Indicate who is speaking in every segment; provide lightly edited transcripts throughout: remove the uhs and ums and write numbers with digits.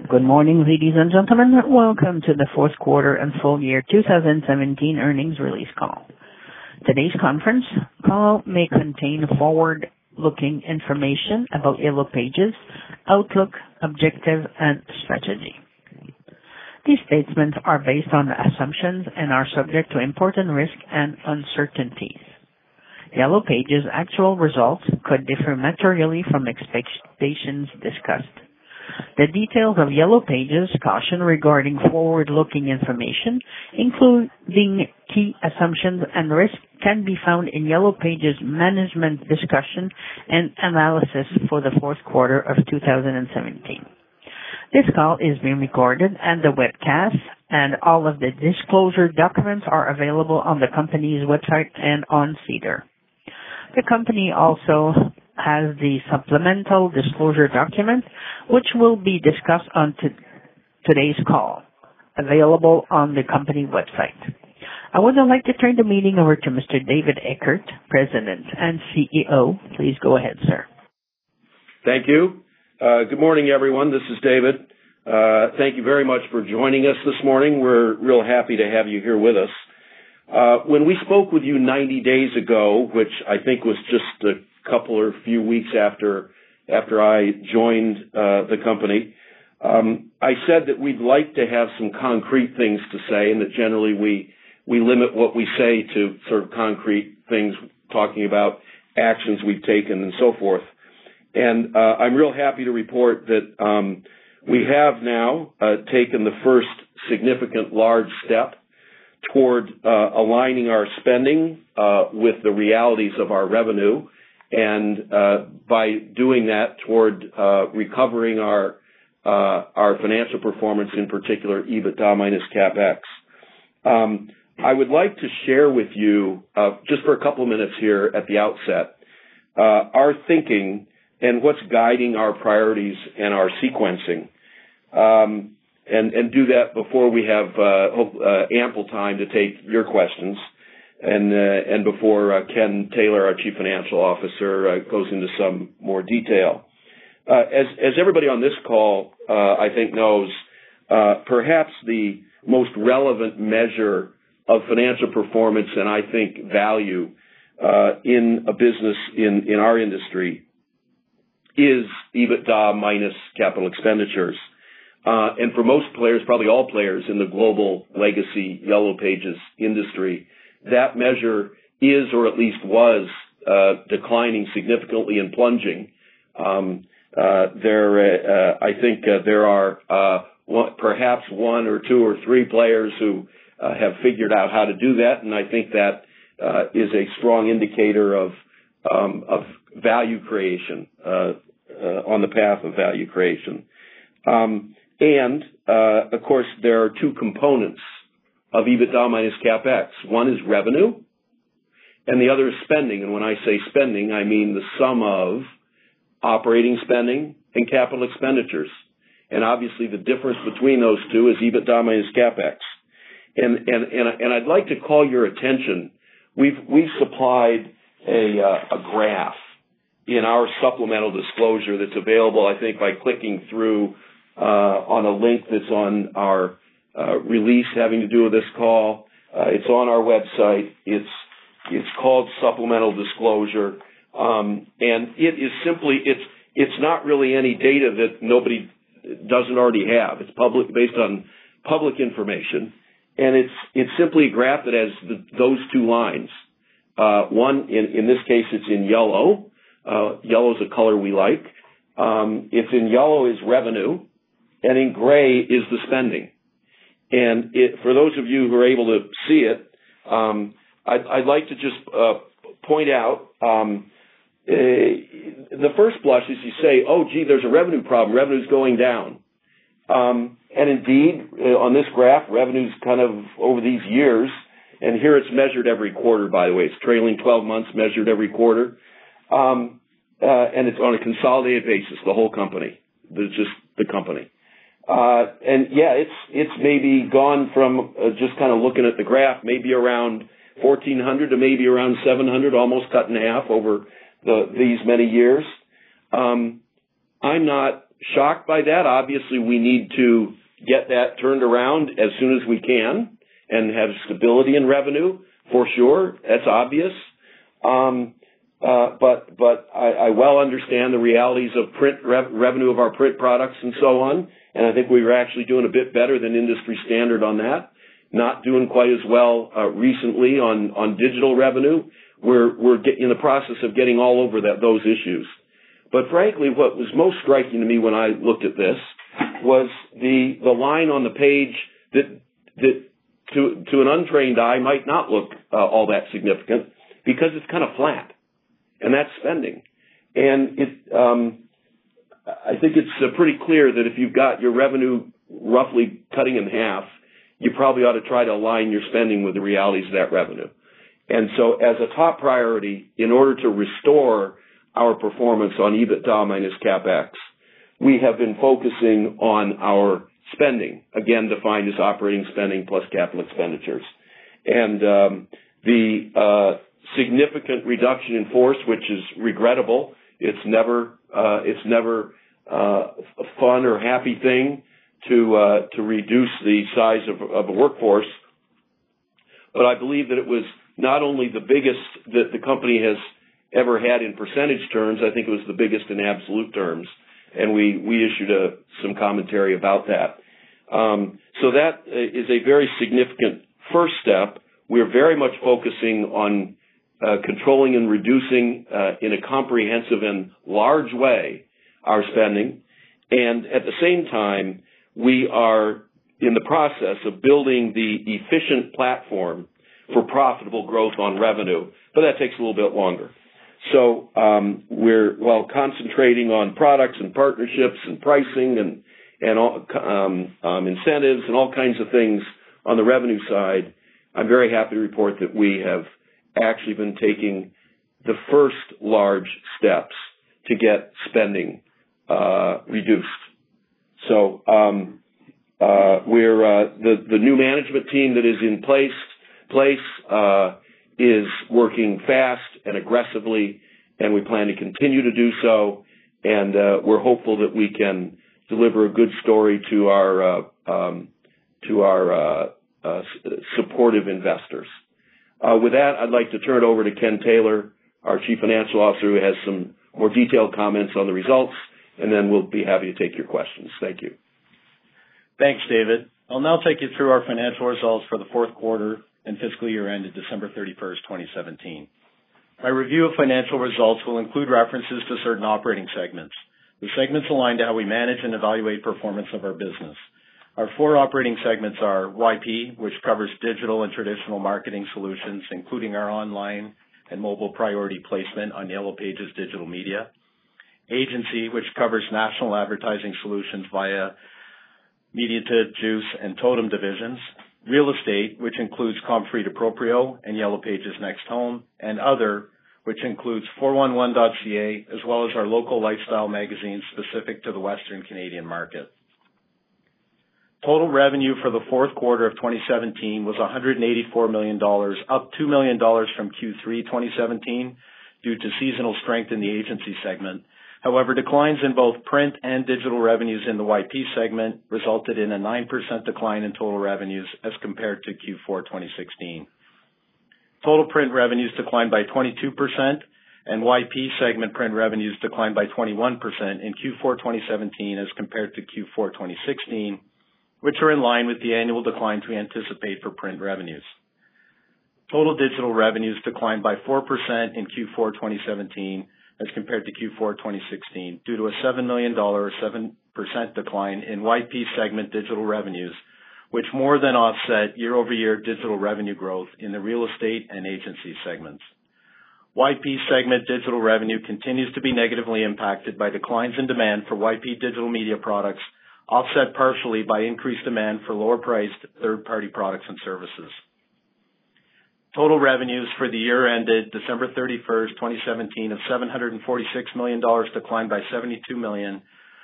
Speaker 1: Good morning, ladies and gentlemen. Welcome to the fourth quarter and full year 2017 earnings release call. Today's conference call may contain forward-looking information about Yellow Pages, outlook, objective, and strategy. These statements are based on assumptions and are subject to important risks and uncertainties. Yellow Pages' actual results could differ materially from expectations discussed. The details of Yellow Pages' caution regarding forward-looking information, including key assumptions and risks, can be found in Yellow Pages' management discussion and analysis for the fourth quarter of 2017. This call is being recorded, and the webcast and all of the disclosure documents are available on the company's website and on SEDAR. The company also has the supplemental disclosure document, which will be discussed on today's call, available on the company website. I would now like to turn the meeting over to Mr. David Eckert, President and CEO. Please go ahead, sir.
Speaker 2: Thank you. Good morning, everyone. This is David. Thank you very much for joining us this morning. We're real happy to have you here with us. When we spoke with you 90 days ago, which I think was just a couple or few weeks after I joined the company, I said that we'd like to have some concrete things to say, and that generally we limit what we say to sort of concrete things, talking about actions we've taken and so forth. And I'm real happy to report that we have now taken the first significant large step toward aligning our spending with the realities of our revenue, and by doing that, toward recovering our financial performance, in particular EBITDA minus CapEx. I would like to share with you, just for a couple of minutes here at the outset, our thinking and what's guiding our priorities and our sequencing, and do that before we have ample time to take your questions, and before Ken Taylor, our Chief Financial Officer, goes into some more detail. As everybody on this call, I think knows, perhaps the most relevant measure of financial performance and I think value in a business in our industry is EBITDA minus capital expenditures. And for most players, probably all players in the global legacy Yellow Pages industry, that measure is, or at least was, declining significantly and plunging. I think there are perhaps one or two or three players who have figured out how to do that, and I think that is a strong indicator of value creation, on the path of value creation. And of course, there are two components of EBITDA minus CapEx. One is revenue, and the other is spending. And when I say spending, I mean the sum of operating spending and capital expenditures. And obviously, the difference between those two is EBITDA minus CapEx. And I'd like to call your attention. We've supplied a graph in our supplemental disclosure that's available, I think, by clicking through on a link that's on our release having to do with this call. It's on our website. It's called supplemental disclosure, and it is simply it's not really any data that nobody doesn't already have. It's public, based on public information, and it's simply a graph that has those two lines. One in this case, it's in yellow. Yellow is a color we like. It's in yellow is revenue, and in gray is the spending. And for those of you who are able to see it, I'd like to just point out the first blush is you say, oh, gee, there's a revenue problem. Revenue's going down. And indeed, on this graph, revenue's kind of over these years, and here it's measured every quarter, by the way. It's trailing 12 months measured every quarter. And it's on a consolidated basis, the whole company. It's just the company. And yeah, it's maybe gone from just kind of looking at the graph, maybe around 1,400 to maybe around 700, almost cut in half over these many years. I'm not shocked by that. Obviously, we need to get that turned around as soon as we can and have stability in revenue, for sure. That's obvious. But I well understand the realities of print revenue of our print products and so on. And I think we were actually doing a bit better than industry standard on that. Not doing quite as well recently on digital revenue. We're in the process of getting all over those issues. But frankly, what was most striking to me when I looked at this was the line on the page that to an untrained eye might not look all that significant because it's kind of flat, and that's spending. And I think it's pretty clear that if you've got your revenue roughly cutting in half, you probably ought to try to align your spending with the realities of that revenue. And so as a top priority, in order to restore our performance on EBITDA minus CapEx, we have been focusing on our spending, again defined as operating spending plus capital expenditures. And the significant reduction in force, which is regrettable. It's never a fun or happy thing to reduce the size of a workforce. But I believe that it was not only the biggest that the company has ever had in percentage terms, I think it was the biggest in absolute terms. And we issued some commentary about that. So that is a very significant first step. We're very much focusing on controlling and reducing in a comprehensive and large way our spending. And at the same time, we are in the process of building the efficient platform for profitable growth on revenue, but that takes a little bit longer. So we're concentrating on products and partnerships and pricing and all, incentives and all kinds of things on the revenue side. I'm very happy to report that we have actually been taking the first large steps to get spending reduced. So the new management team that is in place is working fast and aggressively, and we plan to continue to do so. And we're hopeful that we can deliver a good story to our supportive investors. With that, I'd like to turn it over to Ken Taylor, our Chief Financial Officer, who has some more detailed comments on the results, and then we'll be happy to take your questions. Thank you.
Speaker 3: Thanks, David. I'll now take you through our financial results for the fourth quarter and fiscal year ended December 31st, 2017. My review of financial results will include references to certain operating segments. The segments align to how we manage and evaluate performance of our business. Our four operating segments are YP, which covers digital and traditional marketing solutions, including our online and mobile priority placement on Yellow Pages digital media. Agency, which covers national advertising solutions via Mediated, Juice, and Totem divisions. Real estate, which includes Comfrey Proprio and Yellow Pages Next Home, and other, which includes 411.ca, as well as our local lifestyle magazines specific to the Western Canadian market. Total revenue for the fourth quarter of 2017 was $184 million, up $2 million from Q3 2017 due to seasonal strength in the agency segment. However, declines in both print and digital revenues in the YP segment resulted in a 9% decline in total revenues as compared to Q4 2016. Total print revenues declined by 22%, and YP segment print revenues declined by 21% in Q4 2017 as compared to Q4 2016, which are in line with the annual declines we anticipate for print revenues. Total digital revenues declined by 4% in Q4 2017 as compared to Q4 2016 due to a $7 million or 7% decline in YP segment digital revenues, which more than offset year-over-year digital revenue growth in the real estate and agency segments. YP segment digital revenue continues to be negatively impacted by declines in demand for YP digital media products, offset partially by increased demand for lower-priced third-party products and services. Total revenues for the year ended December 31st, 2017 of $746 million declined by $72 million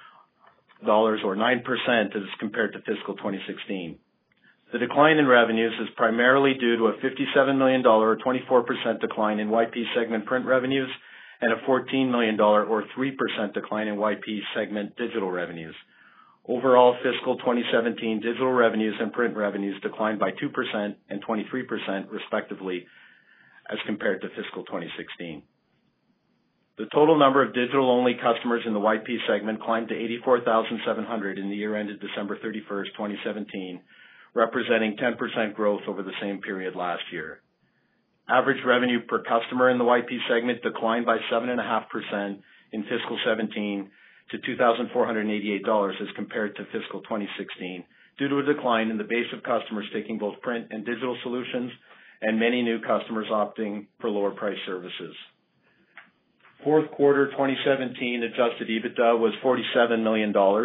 Speaker 3: or 9% as compared to fiscal 2016. The decline in revenues is primarily due to a $57 million or 24% decline in YP segment print revenues and a $14 million or 3% decline in YP segment digital revenues. Overall, fiscal 2017 digital revenues and print revenues declined by 2% and 23% respectively as compared to fiscal 2016. The total number of digital-only customers in the YP segment climbed to 84,700 in the year ended December 31st, 2017, representing 10% growth over the same period last year. Average revenue per customer in the YP segment declined by 7.5% in fiscal 17 to $2,488 as compared to fiscal 2016 due to a decline in the base of customers taking both print and digital solutions and many new customers opting for lower price services. Fourth quarter 2017 adjusted EBITDA was $47 million, or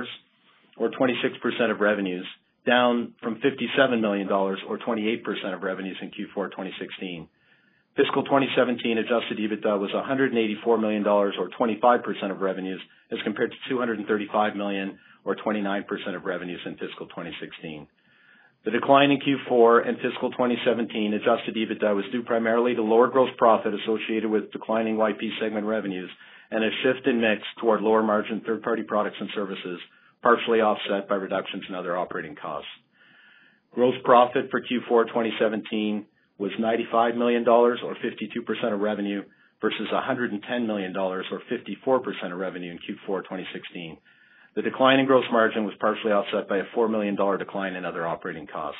Speaker 3: 26% of revenues, down from $57 million, or 28% of revenues in Q4 2016. Fiscal 2017 adjusted EBITDA was $184 million, or 25% of revenues, as compared to $235 million, or 29% of revenues in fiscal 2016. The decline in Q4 and fiscal 2017 adjusted EBITDA was due primarily to lower gross profit associated with declining YP segment revenues and a shift in mix toward lower margin third-party products and services, partially offset by reductions in other operating costs. Gross profit for Q4 2017 was $95 million, or 52% of revenue, versus $110 million, or 54% of revenue in Q4 2016. The decline in gross margin was partially offset by a $4 million decline in other operating costs.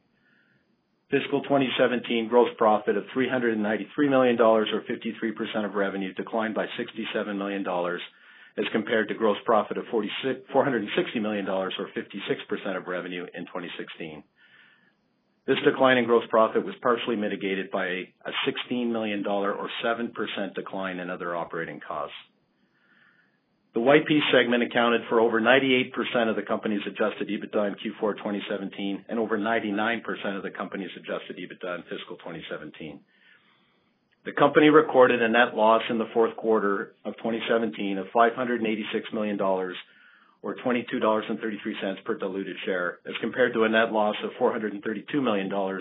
Speaker 3: Fiscal 2017 gross profit of $393 million, or 53% of revenue, declined by $67 million as compared to gross profit of $460 million, or 56% of revenue in 2016. This decline in gross profit was partially mitigated by a $16 million, or 7% decline in other operating costs. The YP segment accounted for over 98% of the company's adjusted EBITDA in Q4 2017 and over 99% of the company's adjusted EBITDA in fiscal 2017. The company recorded a net loss in the fourth quarter of 2017 of $586 million, or $22.33 per diluted share, as compared to a net loss of $432 million, or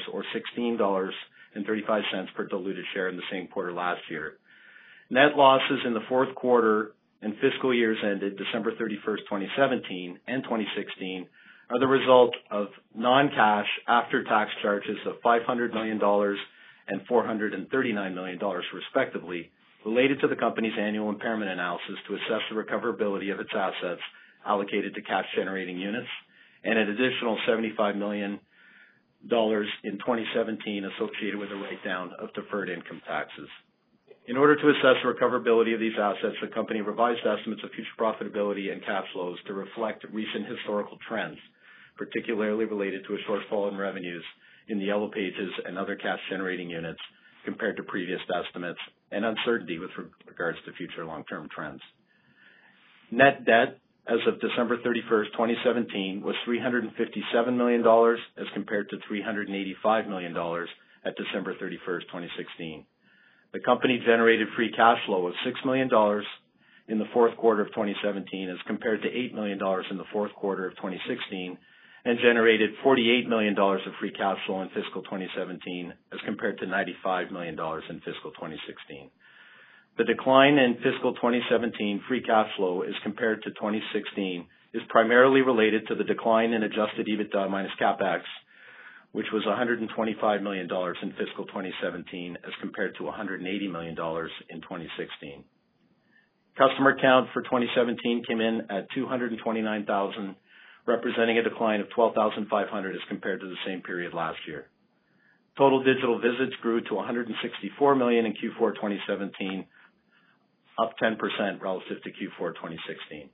Speaker 3: $16.35 per diluted share in the same quarter last year. Net losses in the fourth quarter and fiscal years ended December 31st, 2017 and 2016 are the result of non-cash after-tax charges of $500 million and $439 million, respectively, related to the company's annual impairment analysis to assess the recoverability of its assets allocated to cash-generating units, and an additional $75 million in 2017 associated with a write-down of deferred income taxes. In order to assess the recoverability of these assets, the company revised estimates of future profitability and cash flows to reflect recent historical trends, particularly related to a shortfall in revenues in the Yellow Pages and other cash-generating units compared to previous estimates, and uncertainty with regards to future long-term trends. Net debt as of December 31st, 2017 was $357 million as compared to $385 million at December 31st, 2016. The company generated free cash flow of $6 million in the fourth quarter of 2017 as compared to $8 million in the fourth quarter of 2016, and generated $48 million of free cash flow in fiscal 2017 as compared to $95 million in fiscal 2016. The decline in fiscal 2017 free cash flow as compared to 2016 is primarily related to the decline in adjusted EBITDA minus CapEx, which was $125 million in fiscal 2017 as compared to $180 million in 2016. Customer count for 2017 came in at 229,000, representing a decline of 12,500 as compared to the same period last year. Total digital visits grew to 164 million in Q4 2017, up 10% relative to Q4 2016.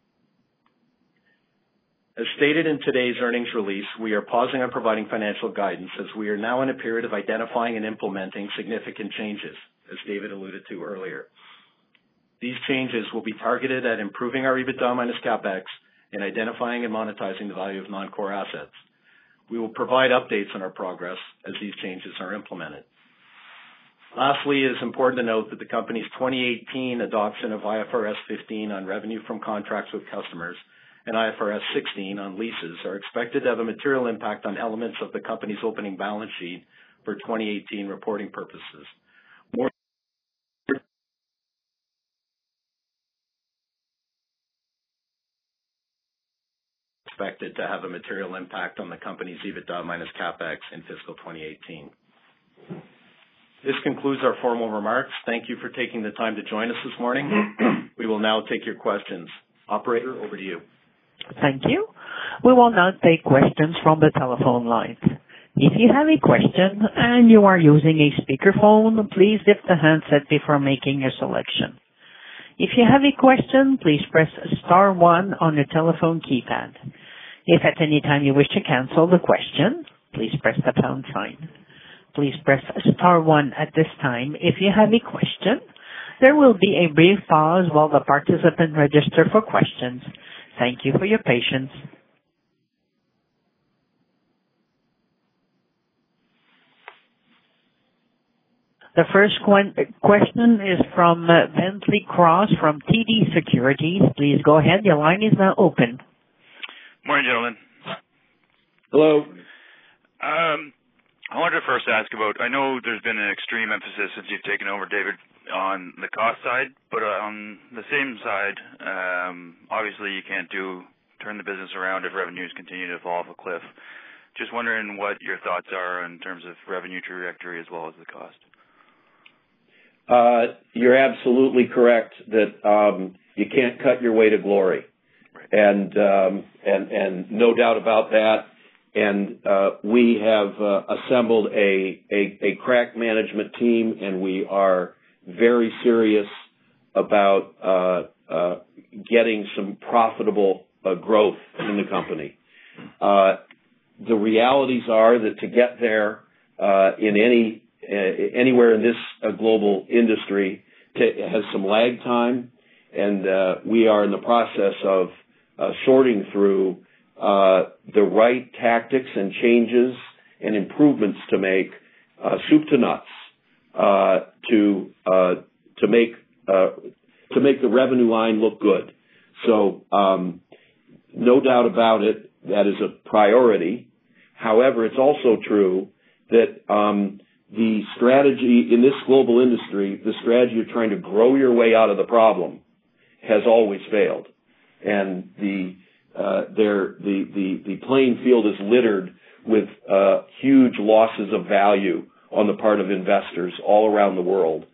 Speaker 3: As stated in today's earnings release, we are pausing on providing financial guidance as we are now in a period of identifying and implementing significant changes, as David alluded to earlier. These changes will be targeted at improving our EBITDA minus CapEx and identifying and monetizing the value of non-core assets. We will provide updates on our progress as these changes are implemented. Lastly, it is important to note that the company's 2018 adoption of IFRS 15 on revenue from contracts with customers and IFRS 16 on leases are expected to have a material impact on elements of the company's opening balance sheet for 2018 reporting purposes. More expected to have a material impact on the company's EBITDA minus CapEx in fiscal 2018. This concludes our formal remarks. Thank you for taking the time to join us this morning. We will now take your questions. Operator, over to you.
Speaker 1: Thank you. We will now take questions from the telephone line. If you have a question and you are using a speakerphone, please lift the handset before making your selection. If you have a question, please press star 1 on your telephone keypad. If at any time you wish to cancel the question, please press the pound sign. Please press star 1 at this time if you have a question. There will be a brief pause while the participant register for questions. Thank you for your patience. The first question is from Bentley Cross from TD Securities. Please go ahead. Your line is now open.
Speaker 4: Morning, gentlemen.
Speaker 2: Hello.
Speaker 4: I wanted to first ask about, I know there's been an extreme emphasis since you've taken over, David, on the cost side, but on the same side, obviously you can't turn the business around if revenues continue to fall off a cliff. Just wondering what your thoughts are in terms of revenue trajectory as well as the cost.
Speaker 2: You're absolutely correct that you can't cut your way to glory, and no doubt about that. And we have assembled a crack management team, and we are very serious about getting some profitable growth in the company. The realities are that to get there in anywhere in this global industry has some lag time, and we are in the process of sorting through the right tactics and changes and improvements to make soup to nuts to make the revenue line look good. So no doubt about it, that is a priority. However, it's also true that the strategy in this global industry, the strategy of trying to grow your way out of the problem, has always failed, and the playing field is littered with huge losses of value on the part of investors all around the world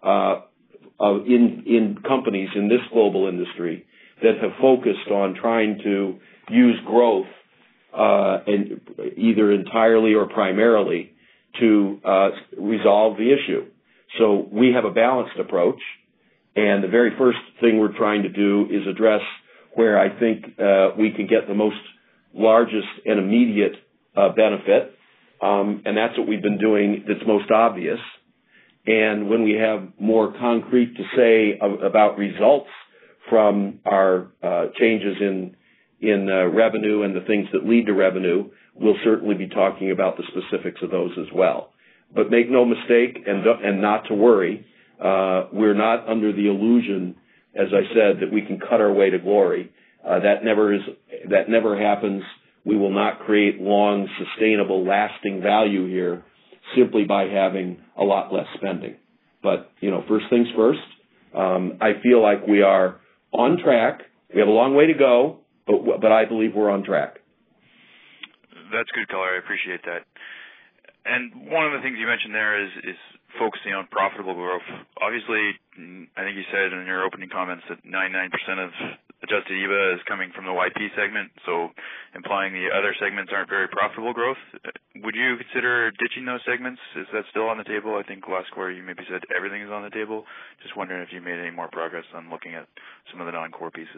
Speaker 2: in companies in this global industry that have focused on trying to use growth and either entirely or primarily to resolve the issue. So we have a balanced approach, and the very first thing we're trying to do is address where I think we can get the most largest and immediate benefit, and that's what we've been doing that's most obvious. And when we have more concrete to say about results from our changes in revenue and the things that lead to revenue, we'll certainly be talking about the specifics of those as well. But make no mistake, and not to worry, we're not under the illusion, as I said, that we can cut our way to glory. That never happens. We will not create long, sustainable, lasting value here simply by having a lot less spending. But, first things first, I feel like we are on track. We have a long way to go, but I believe we're on track.
Speaker 4: That's good color. I appreciate that. And one of the things you mentioned there is focusing on profitable growth. Obviously, I think you said in your opening comments that 99% of adjusted EBITDA is coming from the YP segment, so implying the other segments aren't very profitable growth. Would you consider ditching those segments? Is that still on the table? I think last quarter you maybe said everything is on the table. Just wondering if you made any more progress on looking at some of the non-core pieces.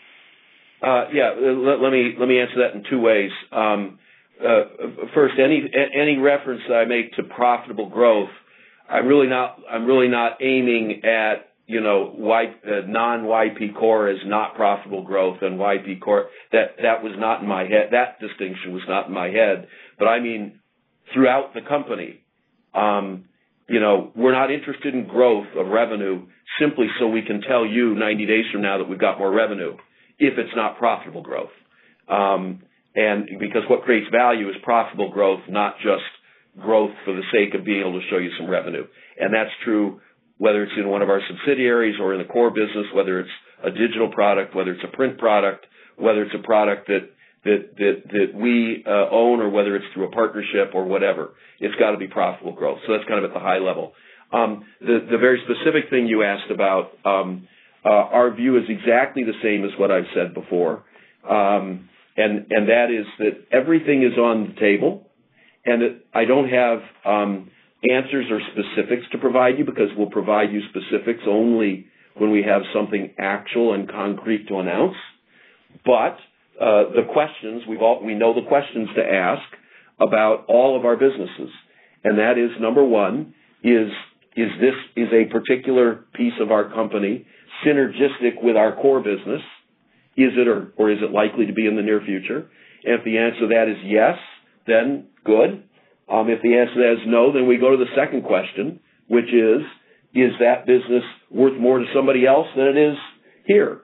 Speaker 2: Let me answer that in two ways. First, any reference that I make to profitable growth, I'm really not aiming at non-YP core is not profitable growth and YP core. That was not in my head. That distinction was not in my head. But I mean, throughout the company, we're not interested in growth of revenue simply so we can tell you 90 days from now that we've got more revenue, if it's not profitable growth. And because what creates value is profitable growth, not just growth for the sake of being able to show you some revenue. And that's true whether it's in one of our subsidiaries or in the core business, whether it's a digital product, whether it's a print product, whether it's a product that that we own, or whether it's through a partnership or whatever. It's got to be profitable growth. So that's kind of at the high level. The very specific thing you asked about, our view is exactly the same as what I've said before, and that is that everything is on the table, and that I don't have answers or specifics to provide you, because we'll provide you specifics only when we have something actual and concrete to announce. But the questions, we know the questions to ask about all of our businesses, and that is, number one, is a particular piece of our company synergistic with our core business? Is it, or is it likely to be in the near future? And if the answer to that is yes, then good. If the answer to that is no, then we go to the second question, which is that business worth more to somebody else than it is here?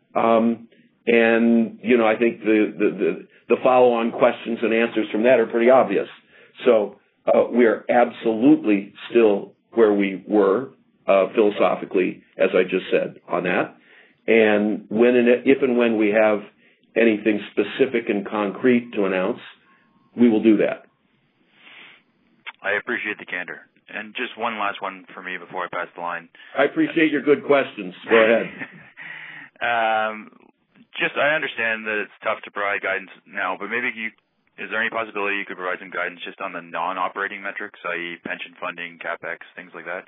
Speaker 2: And, I think the follow-on questions and answers from that are pretty obvious. So we are absolutely still where we were philosophically, as I just said, on that. And if and when we have anything specific and concrete to announce, we will do that.
Speaker 4: I appreciate the candor. And just one last one for me before I pass the line.
Speaker 2: I appreciate your good questions. Go ahead.
Speaker 4: I understand that it's tough to provide guidance now, but maybe is there any possibility you could provide some guidance just on the non-operating metrics, i.e. pension funding, CapEx, things like that?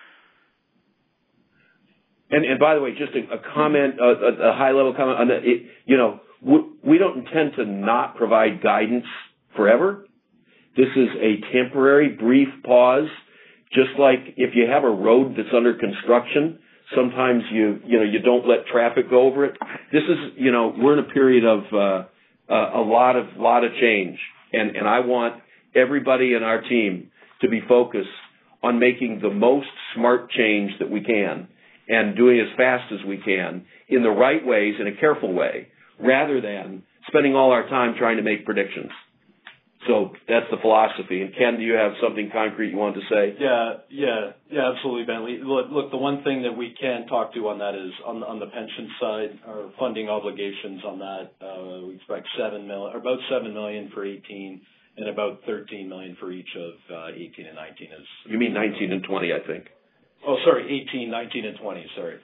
Speaker 2: And by the way, just a comment, a high-level comment on that. We don't intend to not provide guidance forever. This is a temporary, brief pause. Just like if you have a road that's under construction, sometimes you don't let traffic go over it. This is, we're in a period of a lot of change, and I want everybody in our team to be focused on making the most smart change that we can, and doing as fast as we can in the right ways, in a careful way, rather than spending all our time trying to make predictions. So that's the philosophy. And Ken, do you have something concrete you want to say?
Speaker 3: Yeah, absolutely, Bentley. Look, the one thing that we can talk to on that is on the pension side, our funding obligations on that. We expect about $7 million for 18, and about $13 million for each of 18 and 19.
Speaker 2: You mean 19 and 20, I think.
Speaker 3: Oh, sorry, 18, 19, and 20. Sorry.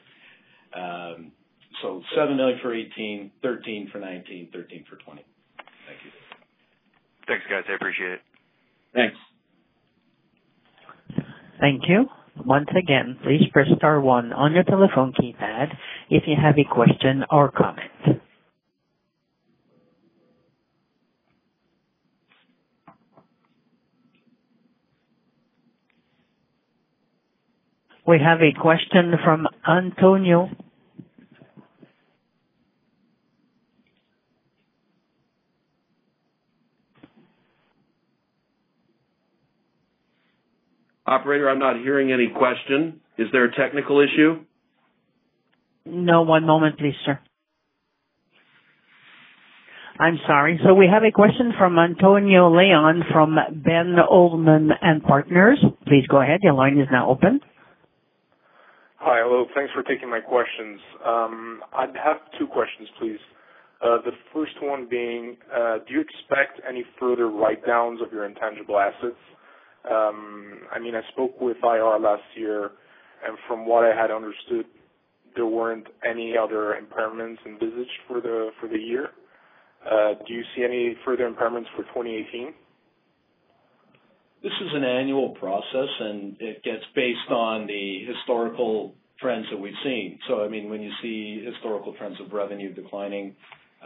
Speaker 3: So $7 million for 18, 13 for 19, 13 for 20. Thank you.
Speaker 4: Thanks, guys. I appreciate it.
Speaker 2: Thanks.
Speaker 1: Thank you. Once again, please press star 1 on your telephone keypad if you have a question or comment. We have a question from Antonio.
Speaker 2: Operator, I'm not hearing any question. Is there a technical issue?
Speaker 1: No, one moment, please, sir. I'm sorry. So we have a question from Antonio Leon from Ben Oldman and Partners. Please go ahead. Your line is now open.
Speaker 5: Hi, hello. Thanks for taking my questions. I'd have two questions, please. The first one being, do you expect any further write-downs of your intangible assets? I spoke with IR last year, and from what I had understood, there weren't any other impairments envisaged for the year. Do you see any further impairments for 2018?
Speaker 3: This is an annual process, and it gets based on the historical trends that we've seen. So, when you see historical trends of revenue declining,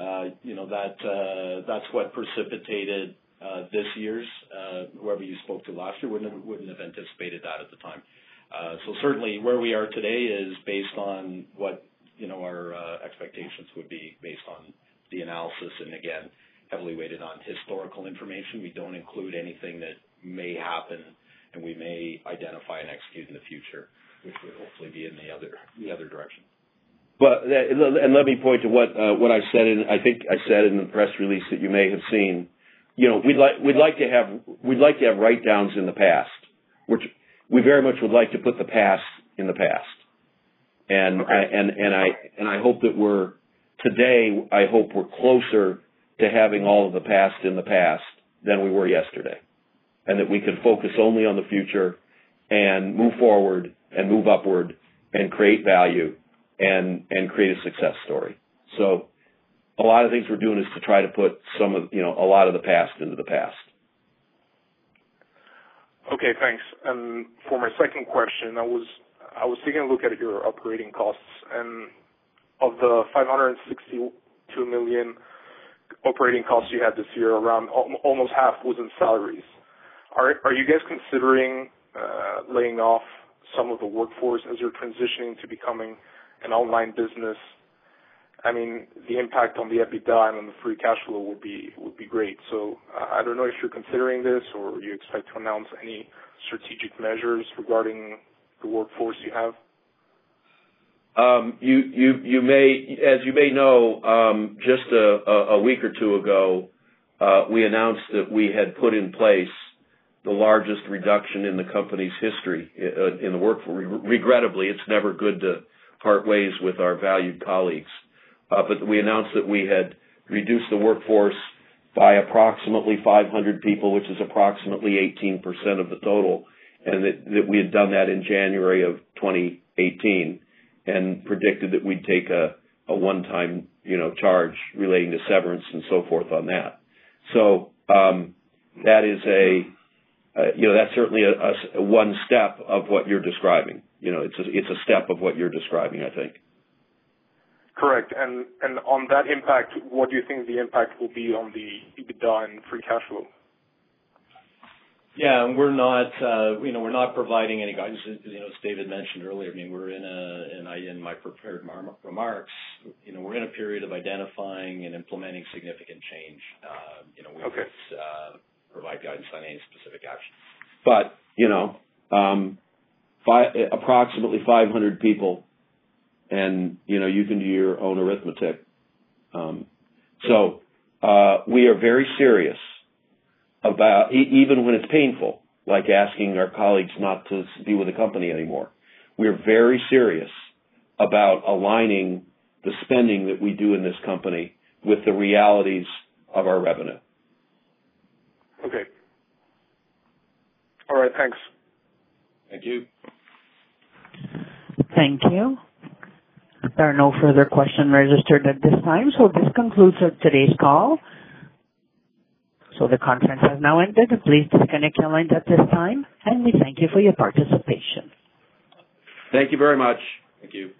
Speaker 3: that's what precipitated this year's. Whoever you spoke to last year wouldn't have anticipated that at the time. So certainly where we are today is based on what our expectations would be based on the analysis, and again, heavily weighted on historical information. We don't include anything that may happen and we may identify and execute in the future, which would hopefully be in the other direction.
Speaker 2: But and let me point to what I said I think I said in the press release that you may have seen. We'd like to have write-downs in the past, which we very much would like to put the past in the past. And okay. I hope that we're closer to having all of the past in the past than we were yesterday, and that we can focus only on the future and move forward and move upward and create value and create a success story. So a lot of things we're doing is to try to put a lot of the past into the past.
Speaker 5: Okay, thanks. And for my second question, I was taking a look at your operating costs, and of the $562 million operating costs you had this year, around almost half was in salaries. Are you guys considering laying off some of the workforce as you're transitioning to becoming an online business? I mean, the impact on the EBITDA and on the free cash flow would be great. So I don't know if you're considering this, or you expect to announce any strategic measures regarding the workforce you have.
Speaker 2: You may know, just a week or two ago, we announced that we had put in place the largest reduction in the company's history in the workforce. Regrettably, it's never good to part ways with our valued colleagues. But we announced that we had reduced the workforce by approximately 500 people, which is approximately 18% of the total, and that we had done that in January of 2018, and predicted that we'd take a one-time, charge relating to severance and so forth on that. So that is that's certainly a one step of what you're describing. It's a step of what you're describing, I think.
Speaker 5: Correct. And on that impact, what do you think the impact will be on the EBITDA and free cash flow?
Speaker 3: Yeah, and we're not providing any guidance. As David mentioned earlier, I mean, we're in my prepared remarks, we're in a period of identifying and implementing significant change. We won't provide guidance on any specific action.
Speaker 2: But, approximately 500 people, and, you can do your own arithmetic. So we are very serious about, even when it's painful, like asking our colleagues not to be with the company anymore, we're very serious about aligning the spending that we do in this company with the realities of our revenue.
Speaker 5: Okay. All right, thanks.
Speaker 2: Thank you.
Speaker 1: Thank you. There are no further questions registered at this time, so this concludes today's call. So the conference has now ended. Please disconnect your lines at this time, and we thank you for your participation.
Speaker 2: Thank you very much.
Speaker 3: Thank you.